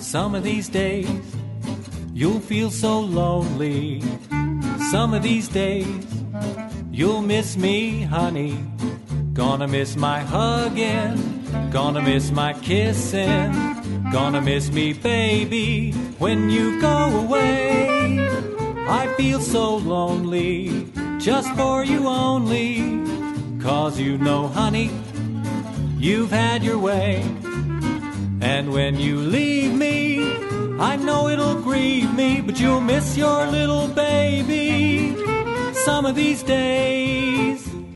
Some of these days you'll feel so lonely. Some of these days you'll miss me, honey. Gonna miss my hugging, gonna miss my kissing, gonna miss me, baby, when you go away. I feel so lonely, just for you only. 'Cause you know, honey, you've had your way. And when you leave me, I know it'll grieve me, but you'll miss your little baby some of these days.